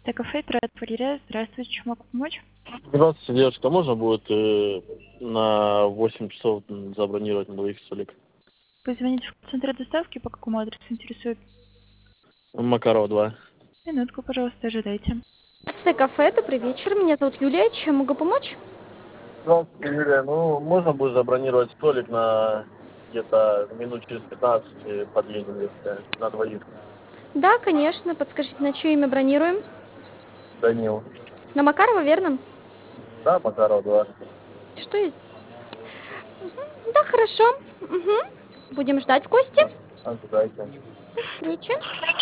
Так, кафе Тред проверяю. Здравствуйте, чем могу помочь? Здравствуйте, девушка. Можно будет на 8 часов забронировать на двоих столик? Позвоните в центр доставки, по какому адресу интересует? Макарова 2. Минутку, пожалуйста, ожидайте. Кафе, добрый вечер. Меня зовут Юлия. Чем могу помочь? Здравствуйте, Юлия. Ну, можно будет забронировать столик на где-то минут через 15 подъедем, если на двоих. Да, конечно. Подскажите, на чье имя бронируем? Данил. На Макарова, верно? Да, Макарова 2. Что есть? Да, хорошо. Будем ждать в гости. Ожидайте. До встречи.